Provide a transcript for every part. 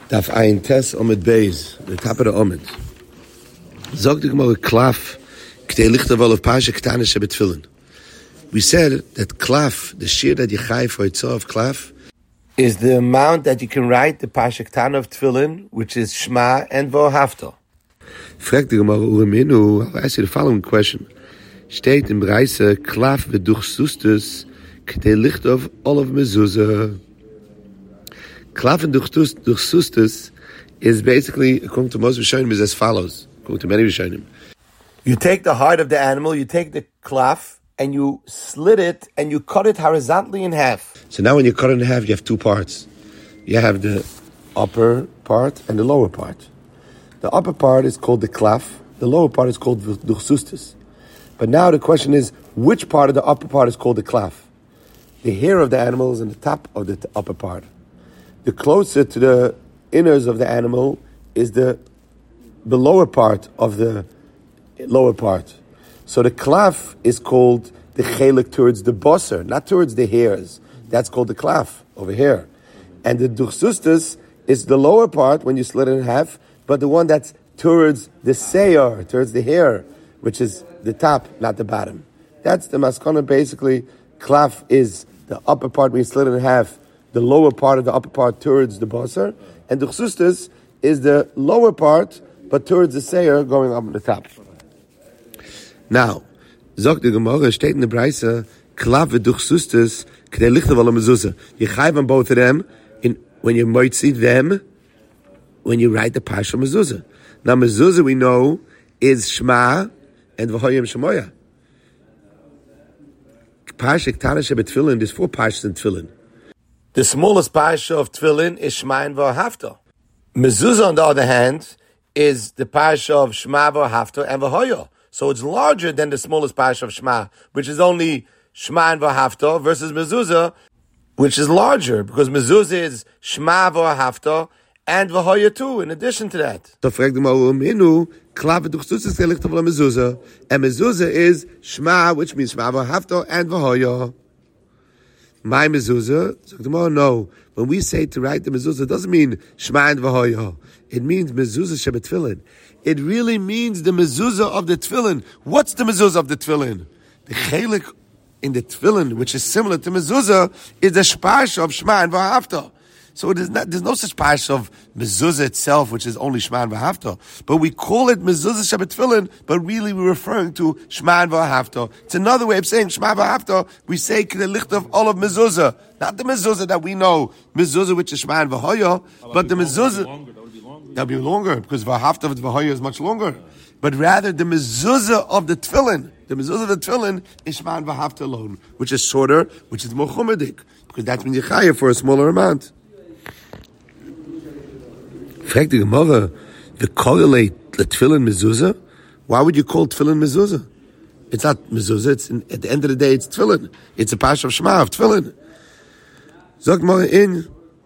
Daf ein Tess Omid Beis, the top of the Omid. Zog the Gemara klaf, k'tei lichtaval of Pasha Ketana Shebetfilin. We said that klaf, the shear that you chai for Yitzah of klaf, is the amount that you can write the Pasha Ketana of Tfilin, which is Shema and Vohafta. Fragt the Gemara Ureminu, I'll ask you the following question. Steht in Breise, klaf v'duchsustus, k'tei lichtav olav mezuzah. Klaf and duchsustus is basically, according to most Rishonim, is as follows. According to many Rishonim, you take the heart of the animal, you take the klaf, and you slit it, and you cut it horizontally in half. So now when you cut it in half, you have two parts. You have the upper part and the lower part. The upper part is called the klaf. The lower part is called duchsustus. But now the question is, which part of the upper part is called the klaf? The hair of the animal is in the top of the upper part. The closer to the inners of the animal is the lower part of the lower part. So the klaf is called the chelik towards the bosser, not towards the hairs. That's called the klaf over here. And the duchsustus is the lower part when you slit it in half, but the one that's towards the seir, towards the hair, which is the top, not the bottom. That's the maskana. Basically, klaf is the upper part when you slit it in half, the lower part of the upper part towards the bosser, and duchsustus is the lower part, but towards the seir going up on the top. Now, Zog the Gemara, steht in the Breise, klaf v'duchsustus, k'dei lichtav ala mezuzah. You chayv on both of them, when you moitzi them, when you write the Parsha mezuzah. Now mezuzah we know is Shema and v'hoyim shemoya. Parsha Ketana Shebetfilin, there's 4 Parshas in Tfilin. The smallest Parsha of Tfilin is Shema and V'hafta. Mezuzah, on the other hand, is the Parsha of Shema, V'hafta, and V'hoya. So it's larger than the smallest Parsha of Shema, which is only Shema and V'hafta, versus Mezuzah, which is larger, because Mezuzah is Shema, V'hafta, and V'hoya too, in addition to that. So fragt the Ma'u, Klav v'duchsustus k'lichtav mezuzah, and mezuzah is Shema, which means Shema, V'hafta, and V'hoya. My mezuzah, so no. When we say to write the mezuzah, it doesn't mean Shema and V'hoya. It means mezuzah shebetfilin. It really means the mezuzah of the tefillin. What's the mezuzah of the tefillin? The chelik in the tefillin, which is similar to mezuzah, is the shparsha of Shema and V'hafta. So there's no such parsha of mezuzah itself, which is only Shema and V'hafta. But we call it mezuzah shebetfilin, but really we're referring to Shema and V'hafta. It's another way of saying Shema V'hafta. We say k'dei lichtav all of mezuzah, not the mezuzah that we know, mezuzah which is Shema and V'hoya, but the mezuzah that would be longer because V'hafta with V'hoya is much longer. But rather the mezuzah of the tefillin, the mezuzah of the tefillin is Shema and V'hafta alone, which is shorter, which is more chumadik, because that means you're for a smaller amount. Fragt the Gemara, the correlate the tefillin mezuzah? Why would you call tefillin mezuzah? It's not mezuzah. At the end of the day, it's tefillin. It's a parsha of Shema of tefillin. Zog Gemara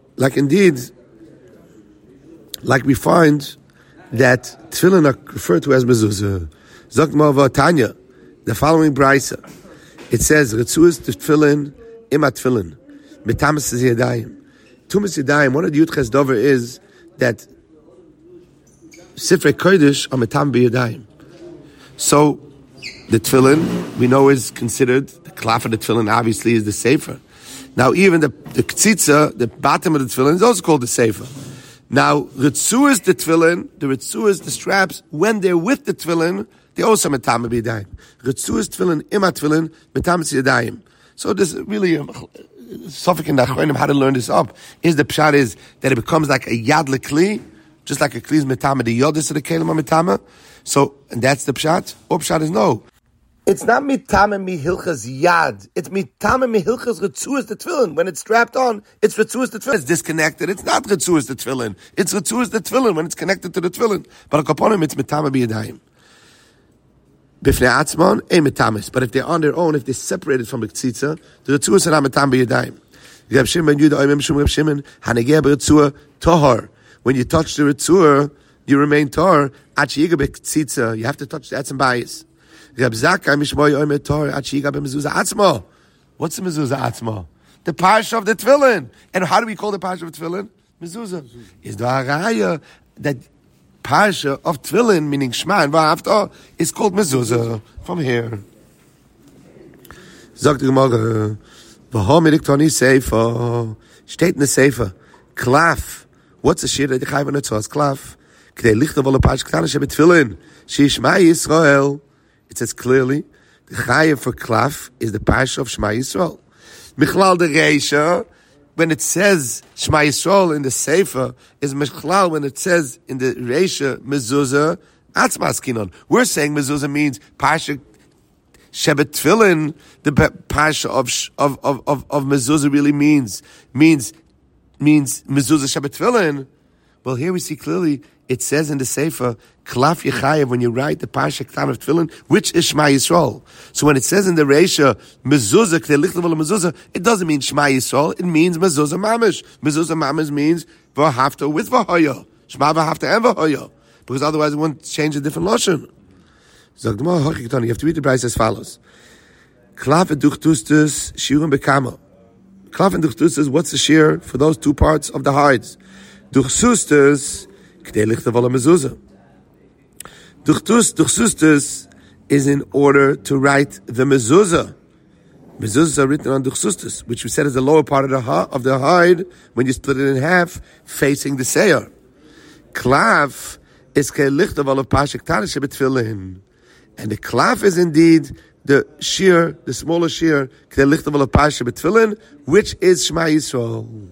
like we find that tefillin are referred to as mezuzah. Zog Gemara Tanya, the following brisa, it says Retzuas tefillin ima tefillin metamas yadayim. Tumas yadayim. One of the Yud Dover is that Sifrei Kodesh are metam b'yadayim. So the tefillin we know is considered the klaf of the tefillin. Obviously, is the sefer. Now even the ktsitza, the bottom of the tefillin, is also called the sefer. Now ritzuas the tefillin, the ritzuas, the straps, when they're with the tefillin, they also metam b'yadayim. Ritzuas tefillin ima tefillin metam b'yadayim. So this is really Sofik and Achronim, how to learn this up, is the pshat is that it becomes like a yad lekli, just like a kli's metama, the yodis of the kelim metama. So, and that's the pshat. Or pshat is no. It's not mitama mihilchas yad. It's mitama mihilchas retzuas the tefillin. When it's strapped on, it's retzuas the tefillin. It's disconnected. It's not retzuas the tefillin. It's retzuas the tefillin when it's connected to the tefillin. But a kaponim, it's mitama b'yadayim. Bifnei atzmon, metamis. But if they're on their own, if they're separated from the ktsitza, the retzuas are not metam b'yadayim. Reb Shimon ben Yehuda, Oimem Shum Reb Shimon, hanegeh b'retzua tohar. When you touch the retzua, you remain tohar. Achi yiga b'ktsitza, you have to touch the etzem bayis. Reb Zakkai mishmoy oimer tohar. Achi yiga b'mezuzah atzmo. What's the mezuzah atzmo? The parsha of the tefillin. And how do we call the parsha of tefillin? mezuzah. Is the haraya that parsha of tefillin, meaning Shema and V'ahavta, is called mezuzah from here. Sagt die Gemara, v'homidik toni seifa, steht in the seifa, klaf. What's the shir that the chayv on the tzos klaf? K'dei lichta v'lo parsha ktana shebetfillin, shishma Yisrael. It says clearly, the chayv for klaf is the parsha of Shema Yisrael. Michlal de reisha, when it says Shema Yisrael in the Sefer, is Michlal when it says in the Reisha, Mezuzah, Atzmas Kinon. We're saying Mezuzah means Parsha Shebet Tefillin, the Parsha of Mezuzah really means Mezuzah Shebet Tefillin. Well, here we see clearly, it says in the Sefer, Klaf Yechayev, when you write the Parsha Ktan of Tefillin, which is Shema Yisrael. So when it says in the Reisha, Mezuzah, K'tei lichta v'lo mezuzah, it doesn't mean Shema Yisrael, it means Mezuzah Mamish. Mezuzah Mamish means V'ahavta with V'hoya. Shema V'ahavta and V'hoya. Because otherwise it won't change a different Lashon. So you have to read the Bryce as follows. Klaf and Duchtustus, Shiurim Bekama. Klaf and Duchtustus, what's the shear for those two parts of the hides? Duchsustus, K'tei lichta v'lo mezuzah. Duchsustus is in order to write the mezuzah. Mezuzahs are written on duchsustus, which we said is the lower part of the hide when you split it in half, facing the seir. Klav is ke'lichtav olav pasha ktana shebetfillin, and the klav is indeed the shear, the smaller shear, ke'lichtav olav pasha betfillin, which is Shema Yisrael.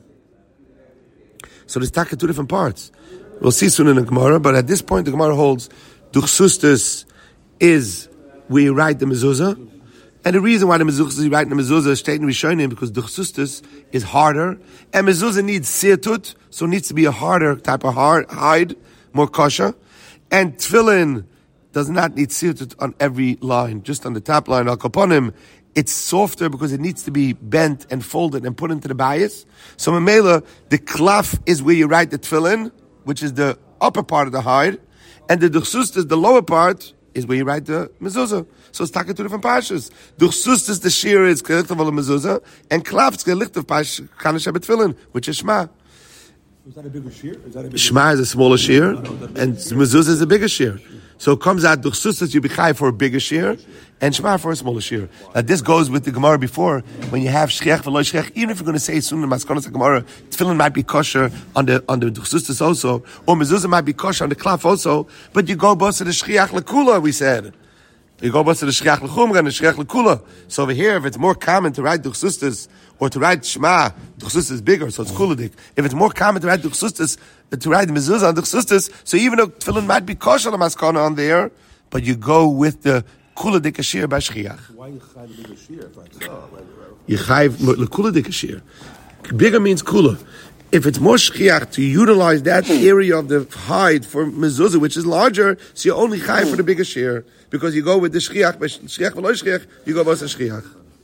So there's two different parts. We'll see soon in the Gemara, but at this point the Gemara holds Duchsustus is where you write the mezuzah, and the reason why the mezuzah you write the mezuzah is stated in Rishonim because Duchsustus is harder, and mezuzah needs sirtut, so it needs to be a harder type of hide, more kosher, and tefillin does not need sirtut on every line, just on the top line. Al kaponim, it's softer because it needs to be bent and folded and put into the bias. So Mamela, the klaf is where you write the tefillin, which is the upper part of the hide. And the duchsustus, the lower part, is where you write the mezuzah. So it's talking two different parshas. Duchsustus, the shear is k'lichtav al mezuzah, and klaf is k'lichtav pash kana shebet tefillin, which is Shema. Is that a bigger shear? Shema is a smaller shear, and mezuzah is a bigger shear. So it comes out duchsustus you be chai for a bigger shear, and Shema for a smaller shear. Now this goes with the Gemara before, when you have shchiach v'lo shchiach, even if you're going to say soon in Maskonos Gemara, tefillin might be kosher on the duchsustus also, or mezuzah might be kosher on the klaf also, but you go both to the shchiach lekula, we said. You go both to the shchiach lechumra and the shchiach lekula. So over here, if it's more common to write duchsustus, or to write Shema, duchsustus is bigger, so it's kuladik. If it's more common to write duchsustus, to write mezuzah on duchsustus, so even though tefillin might be kosher on Maskona on there, but you go with the kuladik ashir by shchiach. Why you chayv the bigger shear? If I saw, You chayv lekuladik ashir. Bigger means kula. If it's more shchiach to utilize that area of the hide for mezuzah, which is larger, so you only chayv for the bigger shear because you go with the shchiach. By shchiach v'lo shchiach, you go both the shchiach.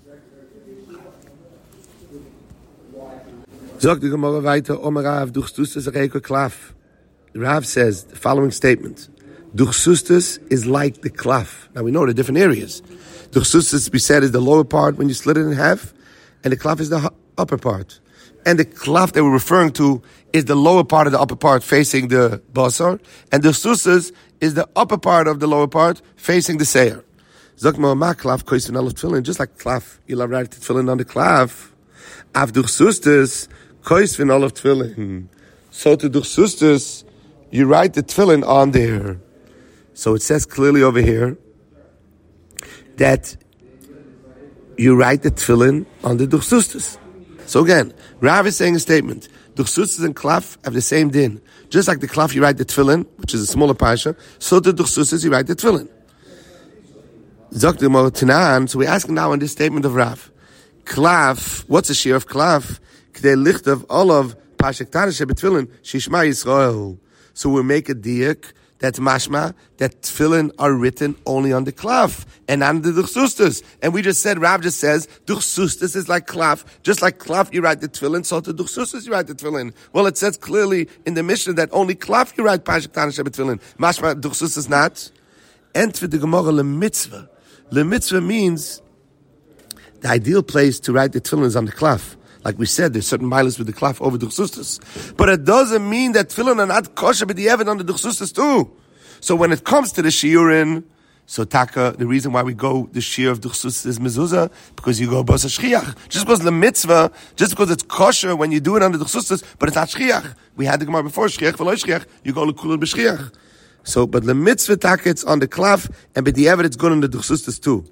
Zog the Gemara weiter, Omer Rav, Duchsustus reiko klaf. Rav says the following statement: Duchsustus is like the klaf. Now we know the different areas. Duchsustus, we said, is the lower part when you split it in half, and the klaf is the upper part. And the klaf that we're referring to is the lower part of the upper part facing the basar, and the duchsustus is the upper part of the lower part facing the seir. Zog ma klaf kois v'nalav tefillin, just like klaf, you'll have write tefillin on the klaf. Av duchsustus kois v'nalav tefillin. So to duchsustus, you write the tefillin on there. So it says clearly over here that you write the tefillin on the duchsustus. So again, Rav is saying a statement. Duchsustus and klaf have the same din. Just like the klaf you write the tefillin, which is a smaller parsha, so the duchsustus you write the tefillin. Zok the Tanan, so we're asking now in this statement of Rav. Klaf, what's the shear of klaf? K'dei lichtav olav parsha ktana shebetfillin shishma Yisrael. So we make a diak that's mashma, that tefillin are written only on the klaf and on the duchsustus. And we just said, Rav just says, duchsustus is like klaf. Just like klaf you write the tefillin, so to duchsustus you write the tefillin. Well, it says clearly in the Mishnah that only klaf you write parsha ktana shebetfillin. Mashma, duchsustus not. Enter the Gemara lemitzvah. Lemitzvah means the ideal place to write the tefillin is on the klaf. Like we said, there's certain milas with the klaf over duchsustas. But it doesn't mean that tefillin are not kosher b'diavad on the duchsustas too. So when it comes to the shiurin, so taka, the reason why we go the shiur of duchsustas is mezuzah, because you go basa shchiach. Just because the mitzvah, just because it's kosher when you do it on the duchsustas, but it's not shchiach. We had the gemara before, shchiach v'lo shchiach, you go l'kulul b'shchiach. So, but the mitzvah taka, it's on the klaf, and b'diavad it's good on the duchsustas too.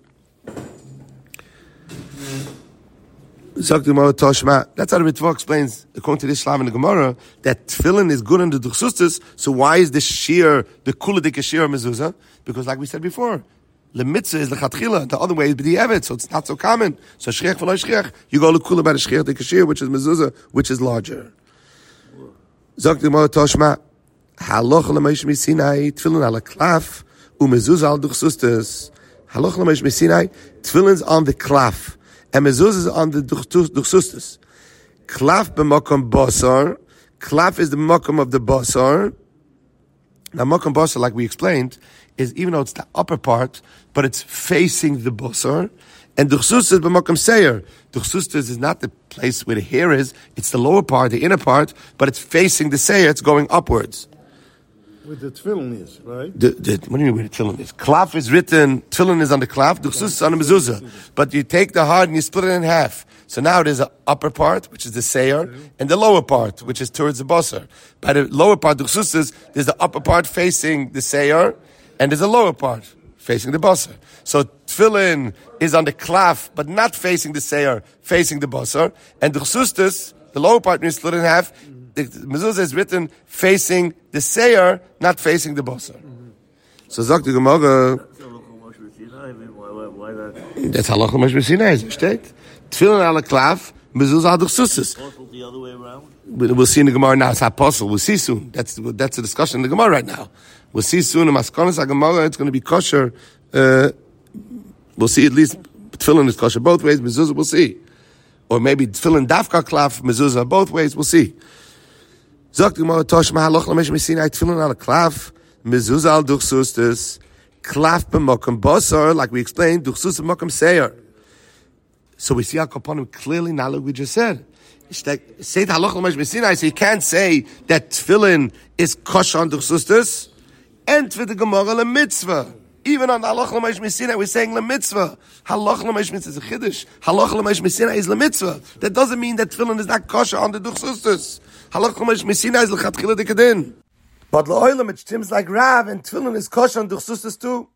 That's how the Ritva explains, according to this Shlam in the Gemara, that tefillin is good in the duchsustas. So why is the shear, the kuladik shear mezuzah? Because like we said before, the mitzvah is lechatchila. The other way is b'di'evet, so it's not so common. So shchiach v'lo shchiach, you go lekula by the shchiach dik shear, which is mezuzah, which is larger. Zok the Gemara Toshma, haloch l'meish misinai tefillin ala klaf u'mezuzah al duchsustas. Haloch l'meish misinai tefillin's on the klaf. And mezuzah is on the duchsustas. Klaf b'makom basar. Klaf is the makom of the basar. Now makom basar, like we explained, is even though it's the upper part, but it's facing the basar. And duchsustas is b'makom seir. Duchsustas is not the place where the hair is; it's the lower part, the inner part, but it's facing the seir. It's going upwards. Where the tefillin is, right? What do you mean where the tefillin is? Klaf is written, tefillin is on the klaf, duchsus is on the mezuzah. But you take the heart and you split it in half. So now there's an upper part, which is the seir, and the lower part, which is towards the basar. By the lower part, duchsus is, there's the upper part facing the seir, and there's a lower part facing the basar. So tefillin is on the klaf, but not facing the seir, facing the basar. And duchsus, the lower part, when you split it in half, the mezuzah is written facing the seir, not facing the basar. So Zok the Gemara. That's halacha Moshe Sinai. Steht tefillin ala klaf, mezuzah al duchsusas. The other way around. We'll see in the Gemara now. It's apostle. We'll see soon. That's the discussion in the Gemara right now. We'll see soon in Maskonos Gemara. It's going to be kosher. We'll see at least tefillin is kosher both ways. Mezuzah we'll see, or maybe tefillin dafka klaf mezuzah both ways. We'll see. Zok Gemara Toshma haloch l'meish misinai tefillin ala klaf mezuzah al duchsustas klaf b'makom basar, like we explained, duchsus b'makom seir. So we see our component clearly now, like we just said. Say haloch l'meish misinai, so you can't say that tefillin is kosher on duchsustas, and for the Gemara le mitzvah. Even on haloch l'meish misinai, we're saying le mitzvah. Haloch l'meish mitzvah is a chiddush. Haloch l'meish misinai is le mitzvah. That doesn't mean that tefillin is not kosher on the duchsustas. Halach l'meish misinai is l'chatchila dekadin. But l'oilam it seems like Rav and tefillin is kosher on duchsustas too.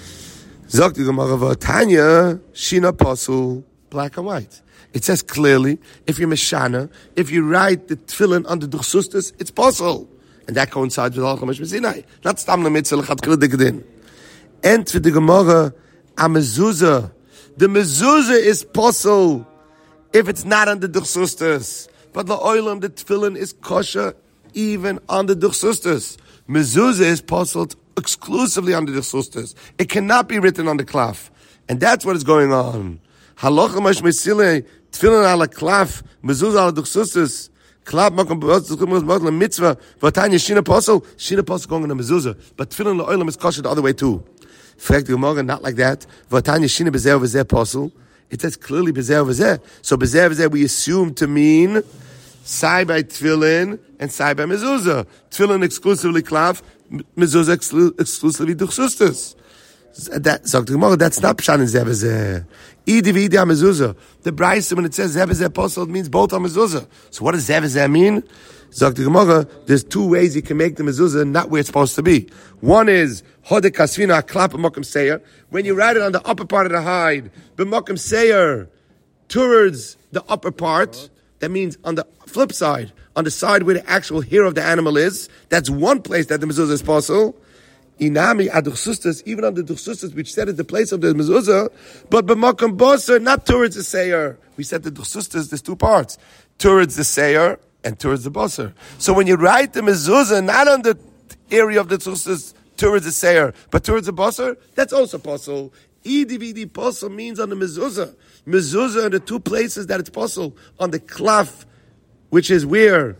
Zok the Gemara v'Tanya shina pasul, black and white. It says clearly, if you're meshana, if you write the tefillin on the duchsustas, it's pasul, and that coincides with halach l'meish misinai. Not stam l'mitzvah l'chatchila dekadin. And for the Gemara a mezuzah. The mezuzah is pasul if it's not on the duchsustas. But the oilam, the tefillin is kosher even on the duchsustas. Mezuzah is puzzled exclusively on the duchsustas. It cannot be written on the klaf. And that's what is going on. Halacha mash mesilei, tefillin ala klaf, mezuzah ala duchsustas. Klaf makam mitzvah, v'tanya shina puzzle going on the mezuzah. But tefillin the oilam is kosher the other way too. Fact the Gemara, not like that. V'tanya shina bezer v'zer puzzle. It says clearly bezer v'zer. So bezer v'zer we assume to mean sai by tefillin and sai by mezuzah. Tefillin exclusively klaf, mezuzah exclusively duchsustas. That sagt the Gemara, that's not pshan in zev v'zer. Idi v'idi mezuzah. The Brayso when it says zev v'zer posel, it means both are mezuzah. So what does zev v'zer mean? Sagt the Gemara, there's two ways you can make the mezuzah not where it's supposed to be. One is hodek kasvina klap b'makom seir. When you write it on the upper part of the hide, b'makom seir, towards the upper part. That means on the flip side, on the side where the actual hair of the animal is. That's one place that the mezuzah is possible. Inami aduchsustas, even on the duchsustas, which said at the place of the mezuzah, but b'makom basar, not towards the seir. We said the duchsustas, there's two parts, towards the seir and towards the basar. So when you write the mezuzah, not on the area of the duchsustas towards the seir, but towards the basar, that's also possible. Idividi posel means on the mezuzah. Mezuzah are the two places that it's posel. On the klaf, which is where?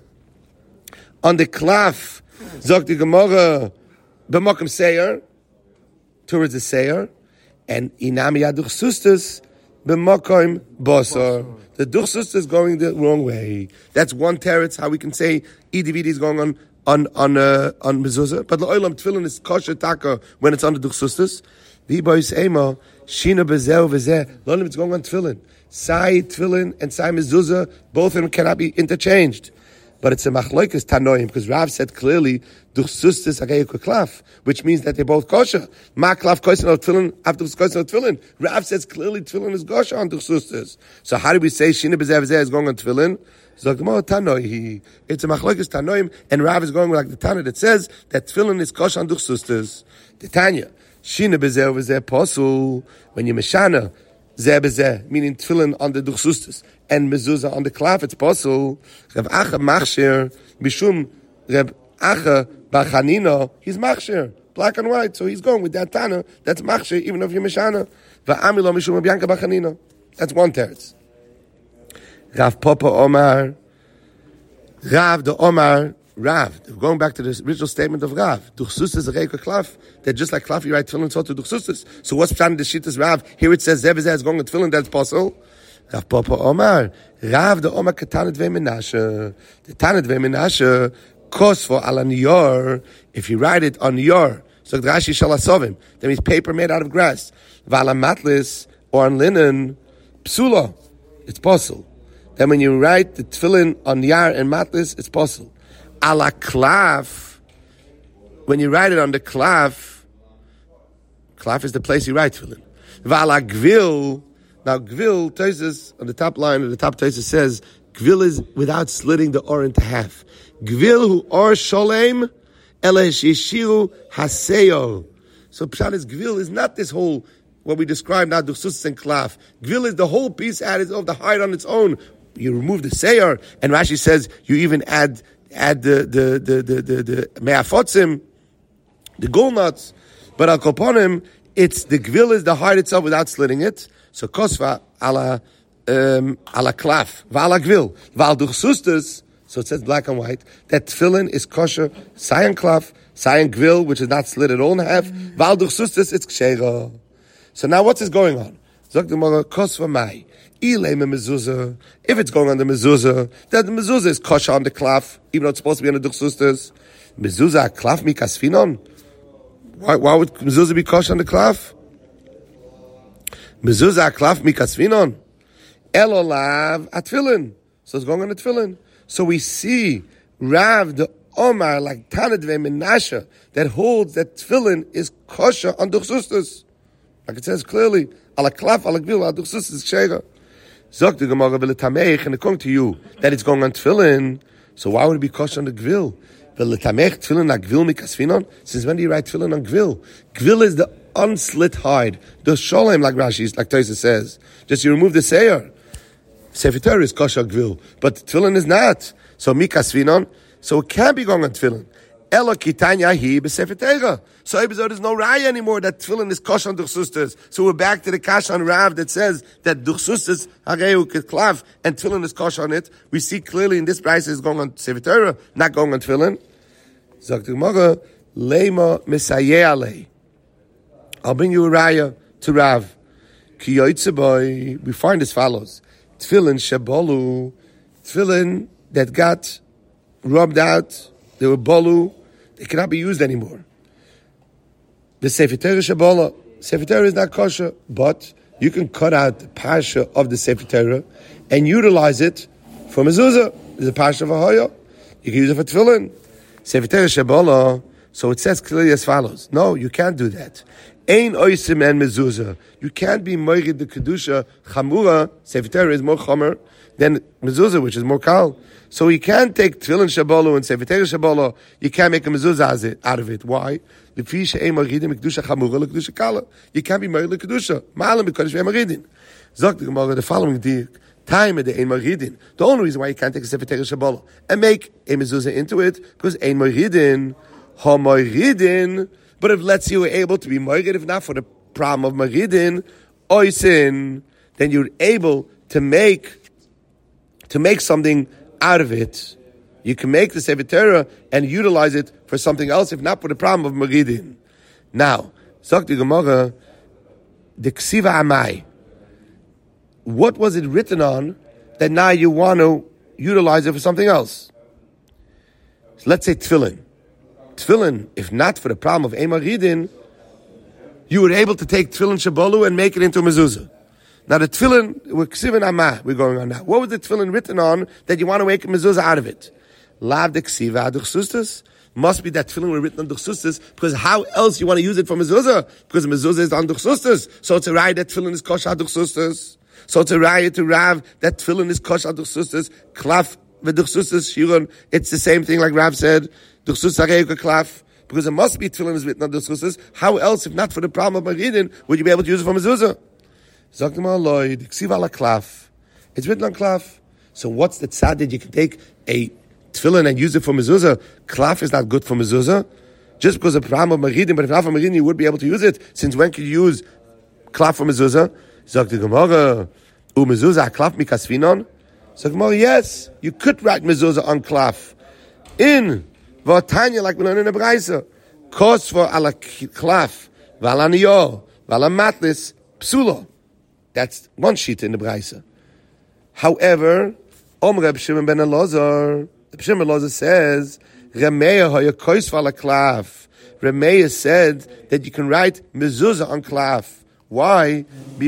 On the klaf, zok the Gemara, b'makom seir, towards the seir, and inami aduch sustas, b'makom basar. The duchsus is going the wrong way. That's one teretz how we can say EDVD is going on mezuzah. But la'olam tefillin is kosher taka when it's on the duchsustus. V'bois ema shina bezeh v'zeh. La'olam it's going on tefillin. Sai tefillin and sai mezuzah, both of them cannot be interchanged. But it's a machlokes tanoim because Rav said clearly duchsustus agayik klaf, which means that they're both kosher. Ma klaf kosher on tefillin, after kosher on tefillin. Rav says clearly tefillin is kosher on duchsustus. So how do we say shina bezeh v'zeh is going on tefillin? It's a machlokes tanoim, and Rav is going like the Tana that says that tefillin is kosher on duchsustus. The Tanya shina bezeh v'zeh posul when you meshana zeh bezeh, meaning tefillin on the duchsustus and mezuzah on the klaf, it's possible. Reb Acha machshir bishum Reb Acha bachanina, he's machshir, black and white, so he's going with that Tana. That's machshir, even if you're meshana. Va'amilo mishum Reb Yanka bachanina. That's one teretz. Rav Papa Omar, Rav the Omar, Rav. Going back to the original statement of Rav, duchsustus is a reika klaf. That just like klaf, you write tefillin so to duchsustus. So what's pshat in the shittas Rav? Here it says zeh v'zeh is going to tefillin. That's possible. Rav Papa Omar, Rav the Omar ketanet ve'menashe. The tanet ve'menashe kos for ala niyor. If you write it on niyor, so the Rashi shalasovim, that means paper made out of grass. V'ala matlis or on linen, psula, it's possible. Then when you write the tefillin on niyar and matlis, it's possible. Ala klaf, when you write it on the klaf is the place you write tefillin. V'ala gvil. Now, Gvil, Tosfos, on the top line of the top Tosfos says, Gvil is without slitting the or into half. Gvil hu or sholem, ele shishiru haseyo. So Pshat is Gvil is not this whole, what we describe now, duchsus and klaf. Gvil is the whole piece added of the hide on its own. You remove the seyor, and Rashi says you even add the me'afotzim, the gul nuts. But al koponim, it's the Gvil is the hide itself without slitting it. So kosva ala klaf v'ala gvil v'al duchsustus. So it says black and white that tefillin is kosher sayan klaf sayan gvil, which is not slit at all in half. V'al duchsustus it's ksheira. So now what's going on? Zok the Gemara kosva mai ilay mezuzah. If it's going on the mezuzah, then the mezuzah is kosher on the klaf, even though it's supposed to be on the duchsustus. Mezuzah klaf mikasfinon. Why would mezuzah be kosher on the klaf? Mezuzah klaf mikasfinon, elolav atfilin. So it's going on the tefillin. So we see Rav the Omar like Tanad ve'menashe that holds that tefillin is kosher on duchsustus, like it says clearly ala klaf ala gvil ala duchsustus is sheira. Zok the Gemara v'letameich, and according to you that it's going on tefillin. So why would it be kosher on the gvil? V'letameich tefillin la gvil mikasfinon. Since when do you write tefillin on gvil? Gvil is the unslit hide, the sholem, like Rashi, like Tosfos says. Just you remove the seyor. Sefer Torah is kosher gvil, but tefillin is not. So mikasfinon, so it can't be going on tefillin. Elo kitanya hi b'sefer Torah. So there's no raya anymore that tefillin is kosher on duchsustus. So we're back to the kash on Rav that says that duchsustus hareu keklav and tefillin is kosher on it. We see clearly in this price is going on sefer Torah, not going on tefillin. Zok the Gemara lema misayeh alei. I'll bring you a raya to Rav. Ki yoytze we find as follows. Tefillin shebolu, tefillin that got rubbed out, they were bolu, they cannot be used anymore. The Sefer Torah shebola, Sefer Torah is not kosher, but you can cut out the parsha of the Sefer Torah and utilize it for mezuzah. There's a parsha of ahoyo. You can use it for tefillin. Sefer Torah shebola, so it says clearly as follows. No, you can't do that. Ein oisim and mezuzah. You can't be moirid the kedusha chamura. Sefer Torah is more chomer than mezuzah, which is more kal. So you can't take tefillin shabolo and Sefer Torah shabolo. You can't make a mezuzah out of it. Why? You can't be moirid the kedusha. Ma'alim b'kodesh ve'emaridin. Zok the Gemara the following day. Time of the ein maridin. The only reason why you can't take a Sefer Torah shabolo and make a mezuzah into it because ein maridin ha maridin. But if let's say you were able to be moirid, if not for the problem of maridin, oisin, then you're able to make something out of it. You can make the Sefer Torah and utilize it for something else, if not for the problem of maridin. Now, Zok the Gemara, the ksiva amai. what was it written on that now you want to utilize it for something else? So let's say tefillin. Tefillin, if not for the problem of Eimar Ridin, you were able to take tefillin Shabolu and make it into a mezuzah. Now the tefillin, we're going on now. What was the tefillin written on that you want to make a mezuzah out of it? Lav de ksiva duchsustas. Must be that tefillin were written on duchsustas, because how else you want to use it for mezuzah? Because mezuzah is on duchsustas. So it's a right that tefillin is kosher duchsustas. So it's a riot to Rav that tefillin is kosher duchsustas. Klaf v'duchsustas shiron. It's the same thing like Rav said. Duchsustas areyuka klaf. Because it must be tefillin is written on duchsustas. How else, if not for the problem of Maridin, would you be able to use it for mezuzah? Zoktim aloy, ksiv ala klaf. It's written on klaf. So what's the tzad that you can take a tefillin and use it for mezuzah? Klaf is not good for mezuzah. Just because of the problem of Maridin, but if not for Maridin, you would be able to use it. Since when could you use klaf for mezuzah? Zoktim Gemara, mezuzah klaf mikasvinon. Zoktim Gemara, yes, you could write mezuzah on klaf. In Vatanya, like we learn in the Braisa, kos for ala klaf, vala niyor, vala matlis, psulo. That's one sheet in the Braisa. However, Reb Shimon ben Elazar, Reb Shimon ben Elazar says, Remeya hoya kos for ala klaf. Remeya said that you can write mezuzah on klaf. Why?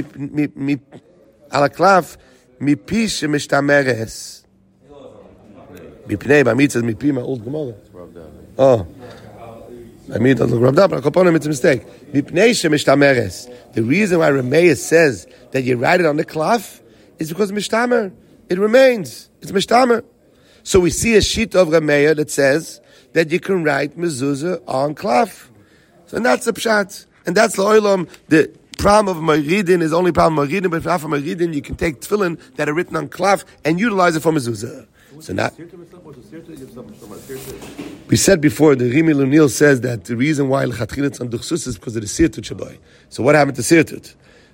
Ala klaf, mi pi shemishtameres. Mipnei, by me it says mi pi, my old Gemara. Oh. I mean, it doesn't look rubbed up, but Akaponim, it's a mistake. Mipnei shemishtameres. The reason why Remeya says that you write it on the klaf is because mishtamer. It remains. It's mishtamer. So we see a sheet of Remeya that says that you can write mezuzah on klaf. So that's the pshat. And that's the oilam. The problem of Maridin is only problem of Maridin, but if not for Maridin, you can take tefillin that are written on klaf and utilize it for mezuzah. So now, we said before, the Rimi Lunil says that the reason why l'chatchil it's on duchsus is because of the sirtut shabai. So what happened to sirtut?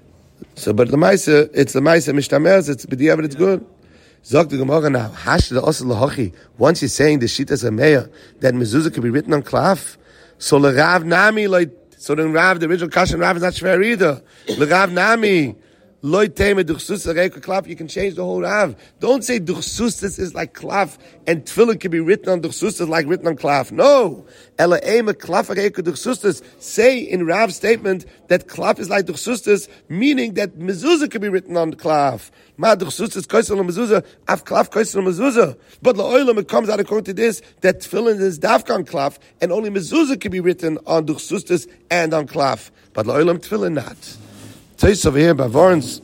So, but the Maisa, it's the Maisa mishtamers, it's b'diavad, it's good. Zok the Gemara now, hash the osel lahochi. Once you're saying the shitas ameya that mezuzah can be written on klaf, so l'rav nami like. So then Rav, the original Kashan Rav is not shver either. L'rav nami. Loy teme duchsustas reika klaf. You can change the whole Rav. Don't say duchsustas is like klaf and tefillin can be written on duchsustas like written on klaf. No. Ela eme klaf reika duchsustas. Say in Rav's statement that klaf is like duchsustas, meaning that mezuzah can be written on klaf. Ma duchsustas koisel on mezuzah, af klaf koisel on mezuzah. But la'olam it comes out according to this that tefillin is dafka on klaf and only mezuzah can be written on duchsustas and on klaf. But la'olam tefillin not. Taste over here by Varns,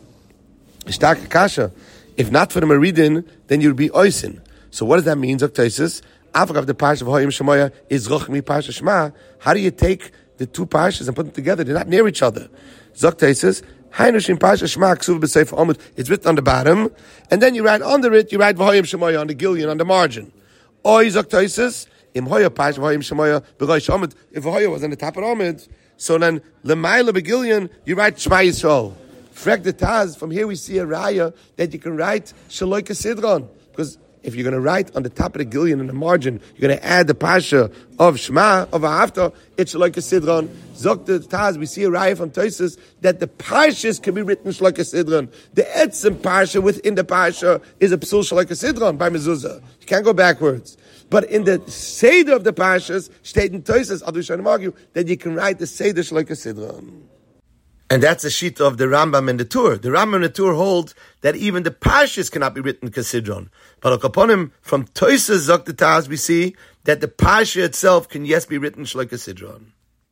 Shtaka Kasha. If not for the Maridin, then you'd be oisin. So what does that mean, Zok Taisus? After the parsha of Hoyim Shemoya is Rochmi Parsha Shema. How do you take the two parshas and put them together? They're not near each other. Zok Taisus, Hainushim Parsha Shema Ksuv B'Seif Omud. It's written on the bottom, and then you write under it. You write Hoyim Shemoya on the gillion on the margin. Oy Zok Taisus, Im Hoya Parsha Hoyim Shemoya B'Rosh Omud. If Hoya was on the top of Omud. So then, L'mayla Begillion, you write Shema Yisrael. Frek the Taz, from here we see a raya that you can write Shaloi Kesidron. Because if you're going to write on the top of the Gillion in the margin, you're going to add the Pasha of Shema, of Ahafta, it's Shaloi Kesidron. Zok the Taz, we see a raya from Tosis that the Pashas can be written Shaloi Kesidron. The Etzem Pasha within the Pasha is a Psul Shaloi Kesidron by Mezuzah. You can't go backwards. But in the Seder of the Pashas, state in Tosis, I'll do argue that you can write the Seder Shaloi Kesidron. And that's a sheet of the Rambam and the Tur. The Rambam and the Tur hold that even the Pashas cannot be written Kesidron. But upon him, from Tosis Zok the Taz, we see that the Pasha itself can yes be written Shaloi Kesidron.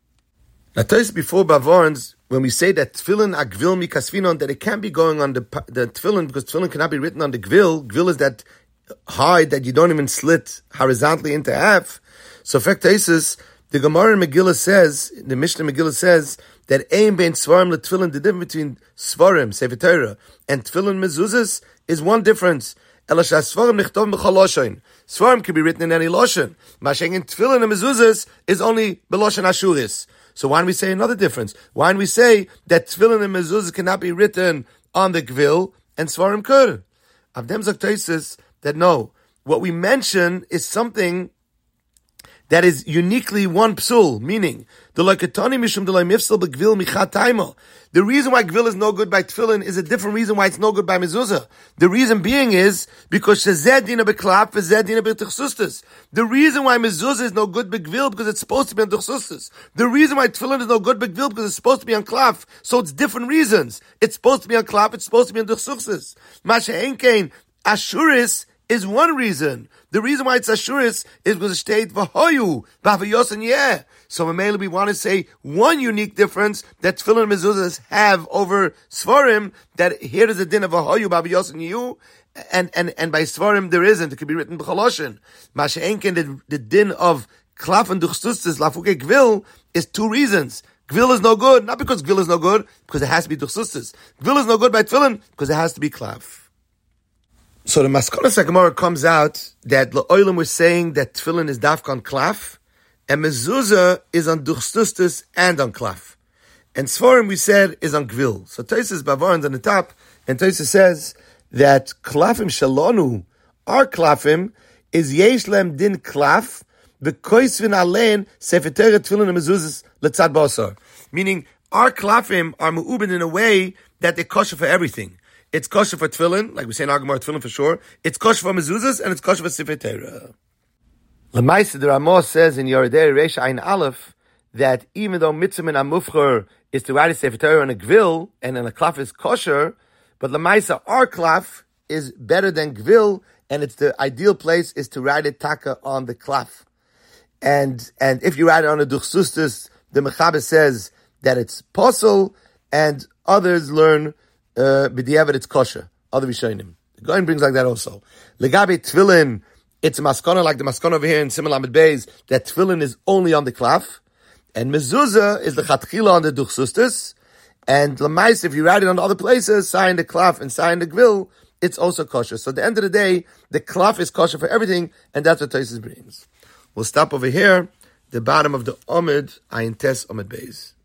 Now Tosis before Bavorns, when we say that Tefillin agvil mikasvinon, that it can't be going on the Tefillin, because Tefillin cannot be written on the Gvil. Gvil is that hide that you don't even slit horizontally into half. So, fact Tosis, the Gemara in Megillah says, the Mishnah Megillah says, that Ein bein Svarim le Tefillin, the difference between Svarim, Sefer Torah, and Tefillin mezuzahs is one difference. Ela Svarim nichtav b'chol loshen. Svarim can be written in any loshen. Masheng in Tefillin and mezuzahs is only b'loshen Ashuris. So why don't we say another difference? Why don't we say that Tefillin and mezuzahs cannot be written on the Gvil and Svarim could? Avdem Zok Tosis that no, what we mention is something that is uniquely one psul, meaning the lekatoni mishum delay mifsal begvil michat taimo. The reason why gvil is no good by tefillin is a different reason why it's no good by mezuzah. The reason being is because shezed dina beklaf v'zed dina b'tuchsustus. The reason why mezuzah is no good by gvil because it's supposed to be on tuchsustus. The reason why tefillin is no good by gvil because it's supposed to be on klaf. So it's different reasons. It's supposed to be on klaf. It's supposed to be on tuchsustus. Masha enkein ashuris is one reason. The reason why it's ashuris is because it state v'hoyu b'havayos and yeah. So mainly we want to say one unique difference that tefillin and mezuzahs have over svarim, that here is a din of v'hoyu b'havayos and you, and by svarim there isn't. It could be written b'chaloshin. Masha'enken, the din of klaf and duchsustis lafuke gvil is two reasons. Gvil is no good, not because gvil is no good, because it has to be duchsustis. Gvil is no good by tefillin because it has to be klaf. So the Maskonas HaGemara comes out that L'olam was saying that tefillin is dafka on klaf, and mezuzah is on duchsustis and on klaf. And Sforim we said is on gvil. So Tosfos Bavarans on the top, and Tosfos says that klafim shalonu, our klafim, is yesh lem din klaf, b'koisvin alein sefer Torah tefillin and mezuzahs letzad basar. Meaning, our klafim are me'ubin in a way that they're kosher for everything. It's kosher for tefillin, like we say in our Gemara, tefillin for sure. It's kosher for mezuzahs, and it's kosher for sefer Torah. L'maisa, the Ramah says in Yoredei Reish Ayin Aleph that even though mitzvah min amufcher is to write a sefer Torah on a gvil and in a klaf is kosher, but l'maisa, our klaf is better than gvil, and it's the ideal place is to write it taka on the klaf. And if you write it on a duchsustus, the Mechaber says that it's posel, and others learn b'diavad it's kosher. Other Rishonim. The Goin brings like that also. Legabe tefillin, it's a maskana like the maskana over here in Simon Lamed Beis, that tefillin is only on the klaf, and mezuzah is the chatchila on the duchsustus, and lamais, if you write it on other places, sign the klaf and sign the gvil, it's also kosher. So at the end of the day, the klaf is kosher for everything, and that's what Tosfos brings. We'll stop over here, the bottom of the Omid, Ayin Tes Omid Beis.